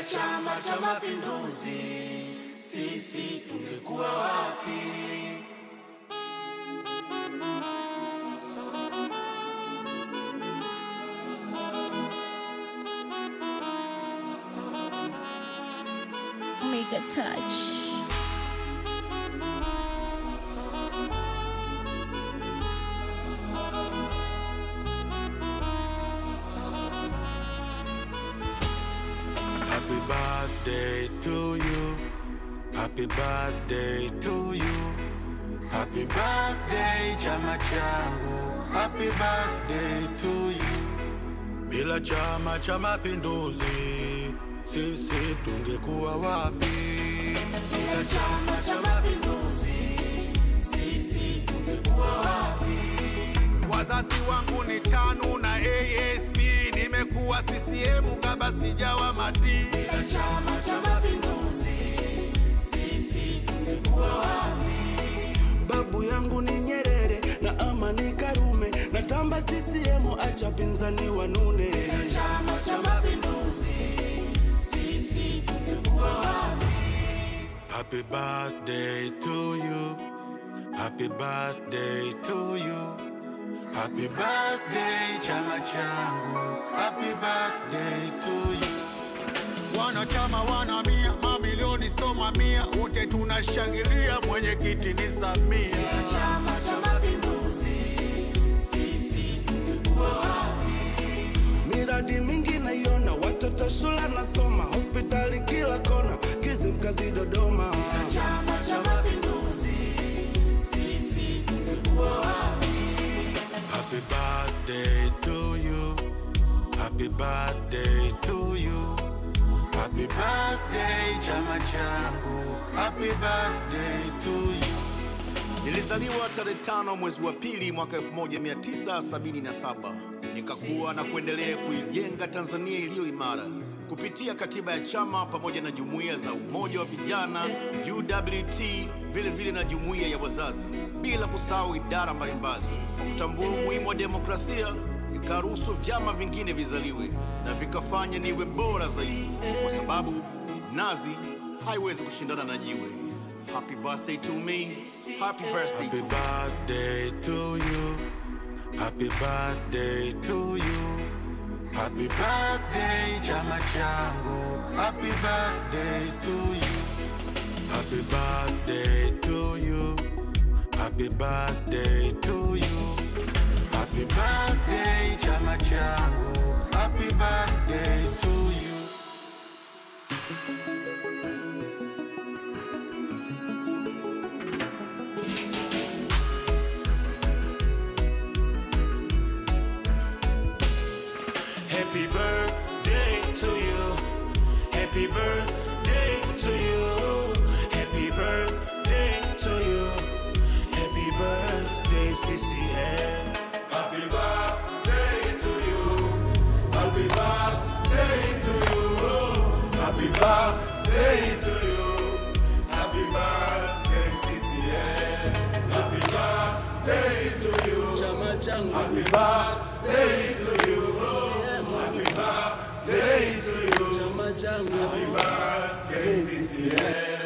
Chama cha Mapinduzi sisi tungekuwa wapi? Omega Touch. Happy birthday to you. Happy birthday to you. Happy birthday chama changu. Happy birthday to you. Bila Chama cha Mapinduzi sisi tungekuwa wapi? Bila Chama cha Mapinduzi sisi tungekuwa wapi? Wazazi wangu ni TANU na ASP, nimekuwa CCM kabla sijawa mati. Bila Chama cha Mapinduzi sisi tungekuwa wapi? Babu yangu ni Nyerere na Amani Karume, natamba CCM acha pinzani wanune. Bila Chama cha Mapinduzi sisi tungekuwa wapi? Happy birthday to you. Happy birthday to you. Happy birthday chama changu. Happy birthday to you. Wanachama wana mia, mamilioni soma mia, wote tunashangilia mwenyekiti ni Samia. Bila Chama cha Mapinduzi sisi tungekuwa wapi? Miradi mingi naiona, watoto shule nasoma, hospitali kila kona, Kizimkazi Dodoma. Bila Chama cha Mapinduzi sisi tungekuwa wapi? Happy birthday to you. Happy birthday to you. Happy birthday chama changu. Happy birthday to you. Nilizaliwa tarehe 5 mwezi wa pili mwaka 1977. Nikakuwa na kuendelea kuijenga Tanzania iliyo imara kupitia katiba ya chama pamoja na jumuiya za umoja wa vijana UWT, vile vile na jumuiya ya wazazi, bila kusahau idara mbalimbali. Kutambua umuhimu wa demokrasia, nikaruhusu vyama vingine vizaliwe na vikafanya niwe bora zaidi, kwa sababu nazi haiwezi kushindana na jiwe. Happy birthday to me. Happy birthday to Happy birthday to you. Happy birthday to you. Happy birthday chama changu. Happy birthday to you. Happy birthday to you. Happy birthday to you. Happy birthday chama changu. Happy birthday to you. Happy birthday to you. Happy birthday to you. Happy birthday to you. Happy birthday CCM. Happy birthday to you. Happy birthday to you. Happy birthday to you. Happy birthday CCM. Happy birthday to you. Chama changu. Happy birthday to you. Happy birthday to you. Chama changu. Happy birthday CCM.